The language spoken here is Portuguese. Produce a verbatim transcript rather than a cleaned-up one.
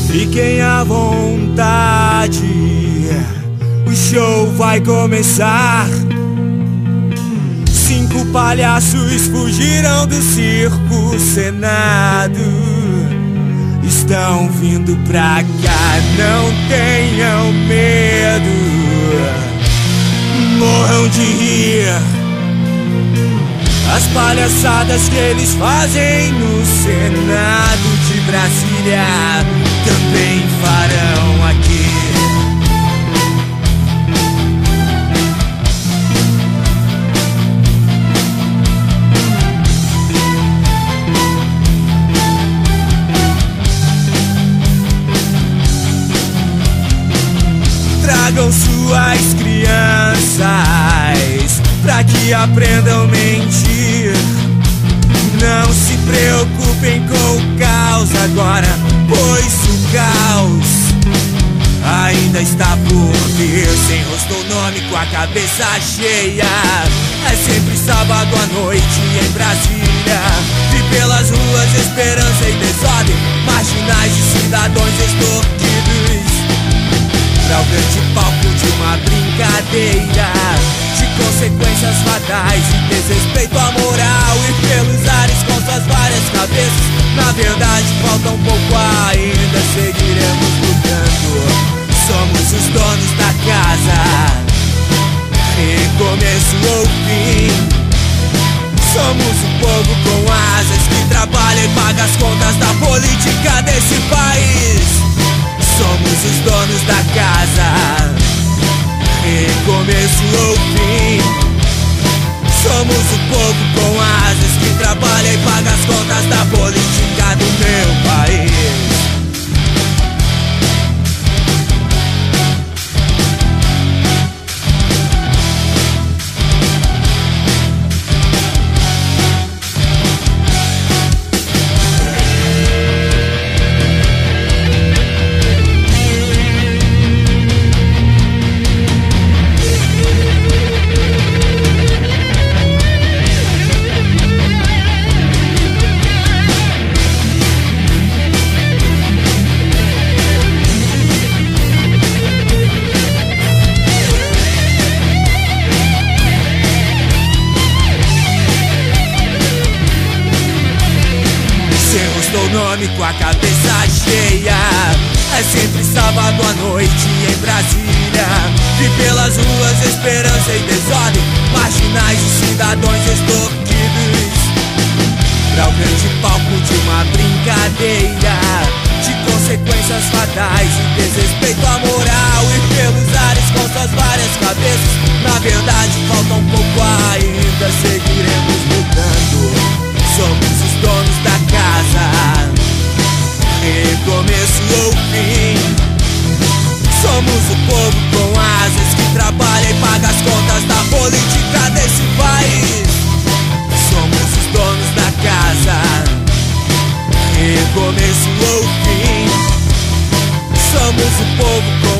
Fiquem à vontade, o show vai começar. Cinco palhaços fugiram do circo Senado, estão vindo pra cá, não tenham medo, morram de rir. As palhaçadas que eles fazem no Senado de Brasília também farão aqui. Tragam suas crianças pra que aprendam a mentir. Não se preocupem com o caos agora, pois o caos ainda está por vir. Sem rosto ou nome, com a cabeça cheia, é sempre sábado à noite em Brasília. Vi pelas ruas esperança e desordem, marginais e cidadãos extorquidos, pra o grande palco de uma brincadeira de consequências fatais e desrespeito à moral. E pelos ares com suas várias cabeças, na verdade falta um pouco ainda, seguiremos lutando. Somos os donos da casa, recomeço ou fim. Somos o povo com asas que trabalha e paga as contas da política desse país. Somos os donos da casa, recomeço ou fim. Somos o povo com asas que trabalha e paga as contas da política do meu país. Estou nome com a cabeça cheia, é sempre sábado à noite em Brasília. Vi pelas ruas esperança e desordem, marginais e cidadãos extorquidos, pra o grande palco de uma brincadeira de consequências fatais e desrespeito à moral. E pelos ares com suas várias cabeças, na verdade falta um pouco ainda, seguiremos lutando. Somos os donos da casa, recomeço ou fim. Somos o povo com asas que trabalha e paga as contas da política desse país. Somos os donos da casa, recomeço ou fim. Somos o povo com